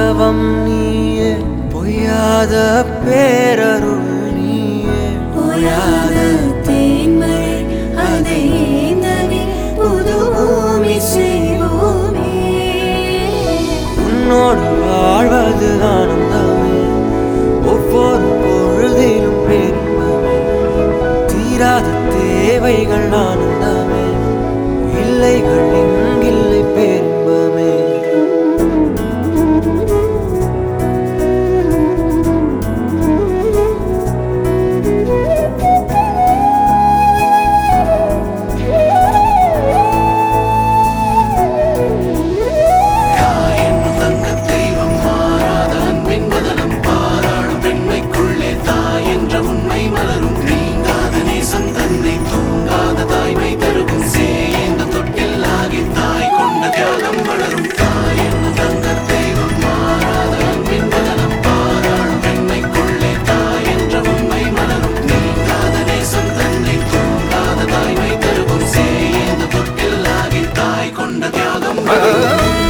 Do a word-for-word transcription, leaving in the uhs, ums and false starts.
தவம் நீயே, பொய்யாத பேரருள் நீயே. பொய்யாத தேன்மழை அதை ஏந்தவே புது பூமி செய்வோமே. உன்னோடு வாழ்வது ஆனந்தமே, ஒவ்வொரு பொழுதிலும் பெருமமே. தீராத தேவைகள் ஆனந்தமே, இல்லைகள் இங்கில்லை பெரும்பமே. தியாகம்